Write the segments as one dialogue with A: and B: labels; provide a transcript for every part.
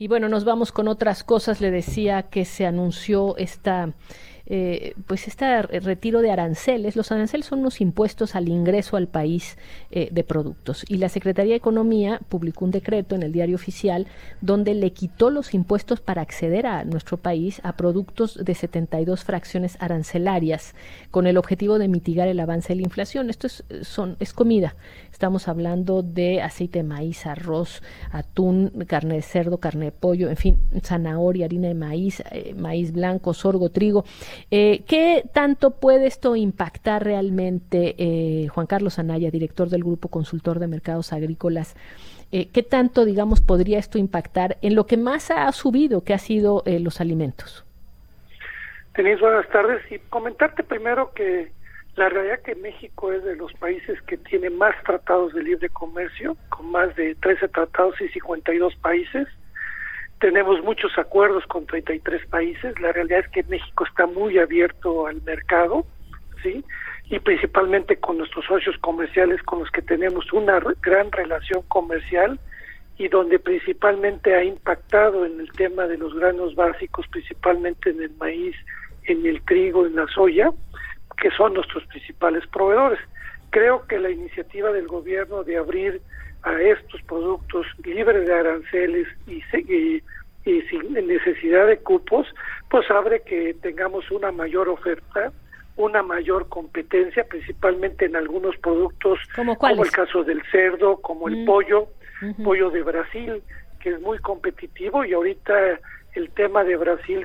A: Y bueno, nos vamos con otras cosas. Le decía que se anunció este retiro de aranceles. Los aranceles son unos impuestos al ingreso al país de productos. Y la Secretaría de Economía publicó un decreto en el Diario Oficial donde le quitó los impuestos para acceder a nuestro país a productos de 72 fracciones arancelarias con el objetivo de mitigar el avance de la inflación. Esto es comida. Estamos hablando de aceite de maíz, arroz, atún, carne de cerdo, carne de pollo, en fin, zanahoria, harina de maíz, maíz blanco, sorgo, trigo. ¿Qué tanto puede esto impactar realmente, Juan Carlos Anaya, director del Grupo Consultor de Mercados Agrícolas? ¿Qué tanto, digamos, podría esto impactar en lo que más ha subido, que ha sido los alimentos?
B: Denise, buenas tardes. Y comentarte primero que la realidad que México es de los países que tiene más tratados de libre comercio, con más de 13 tratados y 52 países. Tenemos muchos acuerdos con 33 países. La realidad es que México está muy abierto al mercado, ¿sí? Y principalmente con nuestros socios comerciales con los que tenemos una gran relación comercial y donde principalmente ha impactado en el tema de los granos básicos, principalmente en el maíz, en el trigo, en la soya, que son nuestros principales proveedores. Creo que la iniciativa del gobierno de abrir a estos productos libres de aranceles y sin necesidad de cupos, pues abre que tengamos una mayor oferta, una mayor competencia, principalmente en algunos productos, como el caso del cerdo, como el pollo, pollo de Brasil, que es muy competitivo, y ahorita el tema de Brasil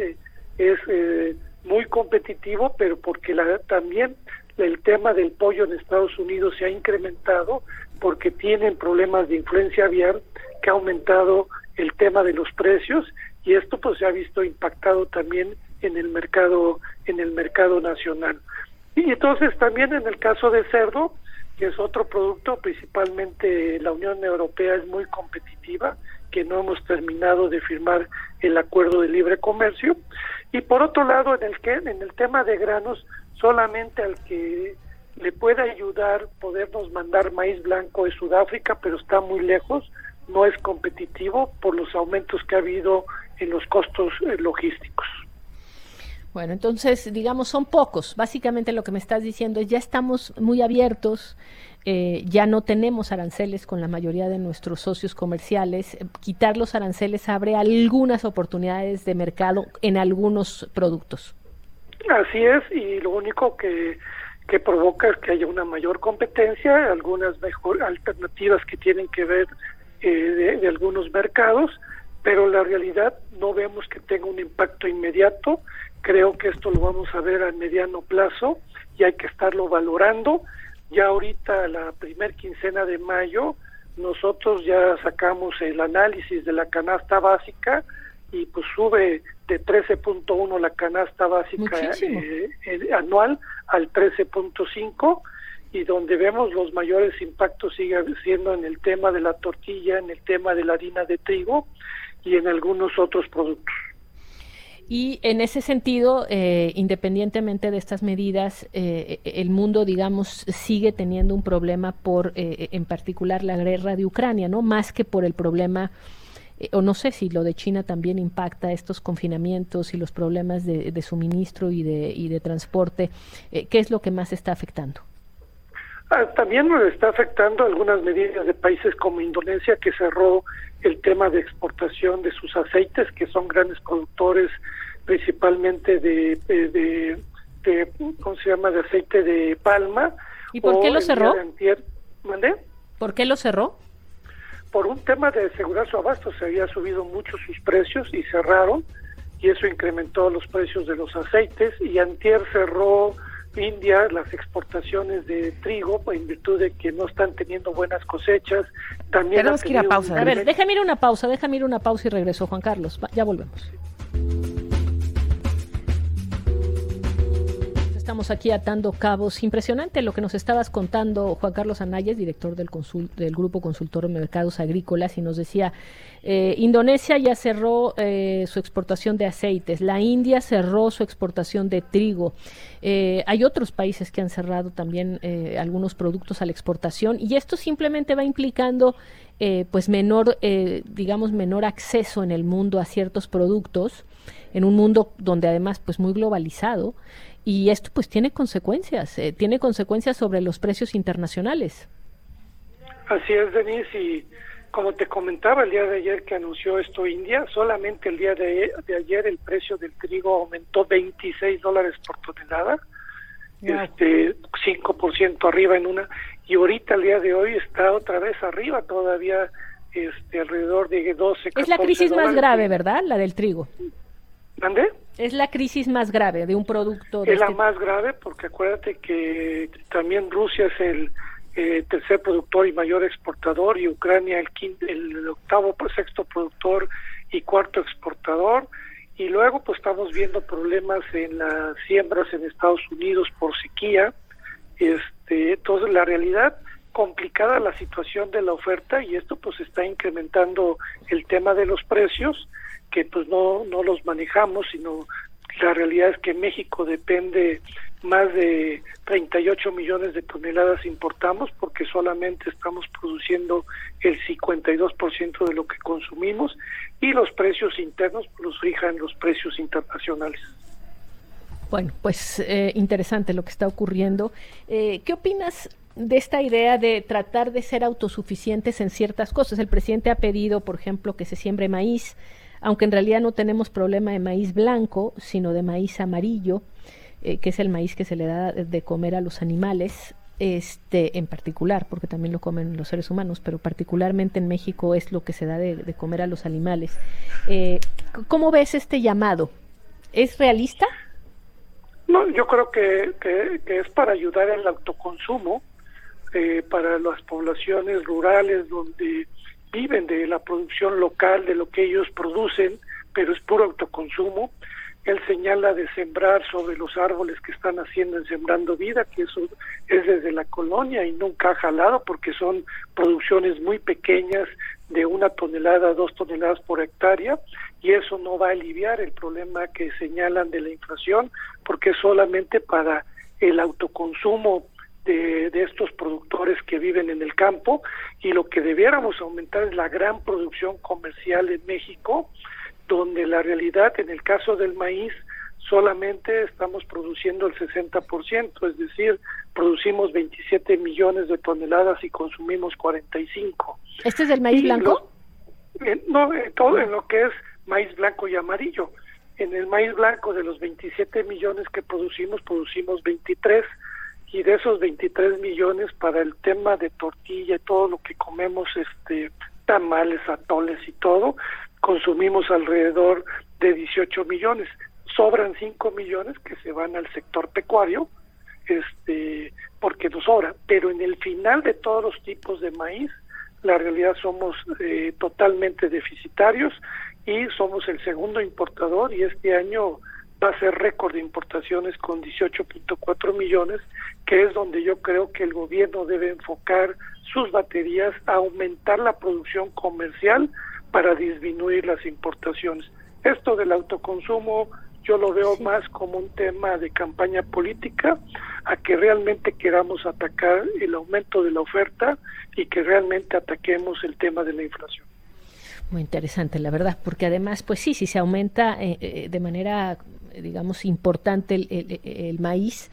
B: es muy competitivo, pero porque también el tema del pollo en Estados Unidos se ha incrementado porque tienen problemas de influencia aviar que ha aumentado el tema de los precios, y esto pues se ha visto impactado también en el mercado nacional. Y entonces también en el caso de cerdo, que es otro producto, principalmente la Unión Europea es muy competitiva, que no hemos terminado de firmar el acuerdo de libre comercio. Y por otro lado, en el tema de granos, solamente al que le puede ayudar podernos mandar maíz blanco de Sudáfrica, pero está muy lejos, no es competitivo por los aumentos que ha habido en los costos logísticos.
A: Bueno, entonces, digamos, son pocos. Básicamente lo que me estás diciendo es ya estamos muy abiertos, ya no tenemos aranceles con la mayoría de nuestros socios comerciales. Quitar los aranceles abre algunas oportunidades de mercado en algunos productos.
B: Así es, y lo único que provoca es que haya una mayor competencia, algunas mejor alternativas que tienen que ver de algunos mercados, pero la realidad no vemos que tenga un impacto inmediato. Creo que esto lo vamos a ver a mediano plazo y hay que estarlo valorando. Ya ahorita, la primer quincena de mayo, nosotros ya sacamos el análisis de la canasta básica y pues sube de 13.1 la canasta básica anual al 13.5, y donde vemos los mayores impactos sigue siendo en el tema de la tortilla, en el tema de la harina de trigo y en algunos otros productos.
A: Y en ese sentido, independientemente de estas medidas, el mundo, digamos, sigue teniendo un problema por, en particular, la guerra de Ucrania, ¿no? Más que por el problema, o no sé si lo de China también impacta estos confinamientos y los problemas de suministro y de transporte. ¿Qué es lo que más está afectando?
B: También nos está afectando algunas medidas de países como Indonesia, que cerró el tema de exportación de sus aceites, que son grandes productores principalmente de ¿cómo se llama?, de aceite de palma.
A: ¿Y por qué lo cerró?
B: ¿Mandé?
A: ¿Por qué lo cerró?
B: Por un tema de asegurar su abasto. Se había subido mucho sus precios y cerraron, y eso incrementó los precios de los aceites. Y antier cerró India las exportaciones de trigo en virtud de que no están teniendo buenas cosechas. También
A: tenemos que ir a pausa. A ver, déjame ir a una pausa y regreso, Juan Carlos. Ya volvemos. Estamos aquí atando cabos. Impresionante lo que nos estabas contando, Juan Carlos Anaya, director del Grupo Consultor de Mercados Agrícolas, y nos decía Indonesia ya cerró su exportación de aceites, la India cerró su exportación de trigo, hay otros países que han cerrado también algunos productos a la exportación y esto simplemente va implicando pues menor, digamos, menor acceso en el mundo a ciertos productos, en un mundo donde además pues muy globalizado y esto pues tiene consecuencias sobre los precios internacionales.
B: Así es, Denise, y como te comentaba el día de ayer que anunció esto India, solamente el día de ayer el precio del trigo aumentó $26 por tonelada, wow. 5% arriba y ahorita el día de hoy está otra vez arriba todavía, alrededor de 12, 14
A: Es la crisis
B: dólares.
A: Más grave, ¿verdad? La del trigo.
B: ¿Mande?
A: Es la crisis más grave de un producto.
B: Es la más grave porque acuérdate que también Rusia es el tercer productor y mayor exportador y Ucrania el octavo, sexto productor y cuarto exportador y luego pues estamos viendo problemas en las siembras en Estados Unidos por sequía, entonces la realidad complicada la situación de la oferta y esto pues está incrementando el tema de los precios que pues no los manejamos, sino la realidad es que México depende más de 38 millones de toneladas importamos porque solamente estamos produciendo el 52% de lo que consumimos y los precios internos los fijan los precios internacionales.
A: Bueno, pues interesante lo que está ocurriendo. ¿Qué opinas de esta idea de tratar de ser autosuficientes en ciertas cosas? El presidente ha pedido, por ejemplo, que se siembre maíz, aunque en realidad no tenemos problema de maíz blanco, sino de maíz amarillo, que es el maíz que se le da de comer a los animales, en particular, porque también lo comen los seres humanos, pero particularmente en México es lo que se da de comer a los animales. ¿Cómo ves este llamado? ¿Es realista?
B: No, yo creo que es para ayudar al autoconsumo, para las poblaciones rurales donde viven de la producción local, de lo que ellos producen, pero es puro autoconsumo. Él señala de sembrar sobre los árboles que están haciendo en Sembrando Vida, que eso es desde la colonia y nunca ha jalado porque son producciones muy pequeñas de 1 tonelada, 2 toneladas por hectárea y eso no va a aliviar el problema que señalan de la inflación porque es solamente para el autoconsumo de estos productores que viven en el campo y lo que debiéramos aumentar es la gran producción comercial en México, donde la realidad en el caso del maíz solamente estamos produciendo el 60%, es decir, producimos 27 millones de toneladas y consumimos 45.
A: ¿Este es el maíz blanco?
B: Todo en lo que es maíz blanco y amarillo. En el maíz blanco de los 27 millones que producimos 23 y de esos 23 millones para el tema de tortilla y todo lo que comemos, tamales, atoles y todo, consumimos alrededor de 18 millones. Sobran 5 millones que se van al sector pecuario, porque nos sobra, pero en el final de todos los tipos de maíz, la realidad somos totalmente deficitarios y somos el segundo importador y este año va a ser récord de importaciones con 18.4 millones, que es donde yo creo que el gobierno debe enfocar sus baterías a aumentar la producción comercial para disminuir las importaciones. Esto del autoconsumo yo lo veo más como un tema de campaña política, a que realmente queramos atacar el aumento de la oferta y que realmente ataquemos el tema de la inflación.
A: Muy interesante, la verdad, porque además, pues sí, si se aumenta de manera, digamos, importante el maíz,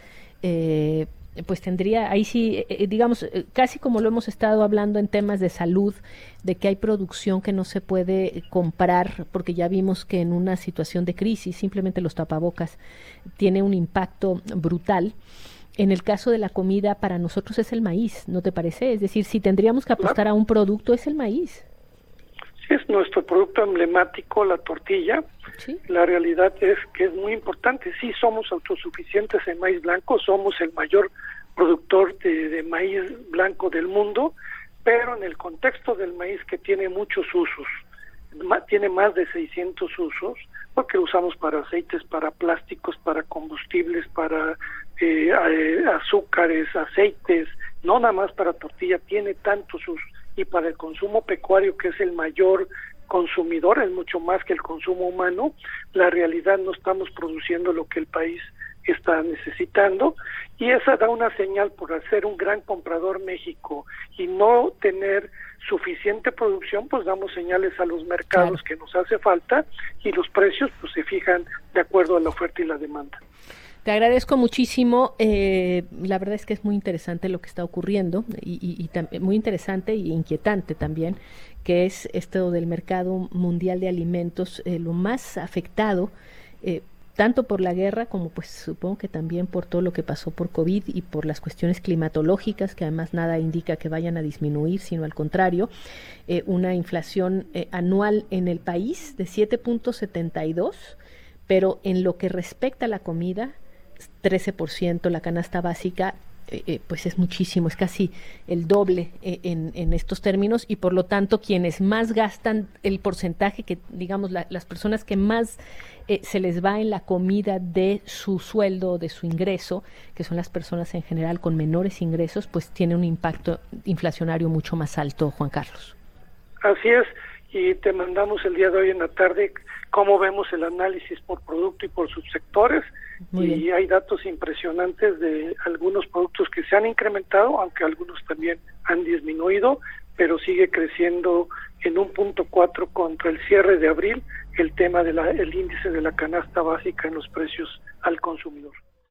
A: pues tendría, ahí sí, digamos, casi como lo hemos estado hablando en temas de salud, de que hay producción que no se puede comprar, porque ya vimos que en una situación de crisis, simplemente los tapabocas tiene un impacto brutal. En el caso de la comida, para nosotros es el maíz, ¿no te parece? Es decir, si tendríamos que apostar a un producto, es el maíz.
B: Es nuestro producto emblemático, la tortilla. ¿Sí? La realidad es que es muy importante. Sí somos autosuficientes en maíz blanco, somos el mayor productor de maíz blanco del mundo, pero en el contexto del maíz que tiene muchos usos, tiene más de 600 usos, porque lo usamos para aceites, para plásticos, para combustibles, para azúcares, aceites, no nada más para tortilla, tiene tantos usos. Y para el consumo pecuario, que es el mayor consumidor, es mucho más que el consumo humano. La realidad, no estamos produciendo lo que el país está necesitando, y esa da una señal. Por hacer un gran comprador México y no tener suficiente producción, pues damos señales a los mercados que nos hace falta, y los precios pues se fijan de acuerdo a la oferta y la demanda.
A: Te agradezco muchísimo. La verdad es que es muy interesante lo que está ocurriendo y muy interesante y inquietante también, que es esto del mercado mundial de alimentos, lo más afectado, tanto por la guerra como pues supongo que también por todo lo que pasó por COVID y por las cuestiones climatológicas, que además nada indica que vayan a disminuir, sino al contrario, una inflación anual en el país de 7.72, pero en lo que respecta a la comida, 13%, la canasta básica, pues es muchísimo, es casi el doble en estos términos, y por lo tanto quienes más gastan, el porcentaje que, digamos, las personas que más se les va en la comida de su sueldo, de su ingreso, que son las personas en general con menores ingresos, pues tiene un impacto inflacionario mucho más alto, Juan Carlos.
B: Así es, y te mandamos el día de hoy en la tarde cómo vemos el análisis por producto y por subsectores. Y hay datos impresionantes de algunos productos que se han incrementado, aunque algunos también han disminuido, pero sigue creciendo en 1.4 contra el cierre de abril el tema del índice de la canasta básica en los precios al consumidor.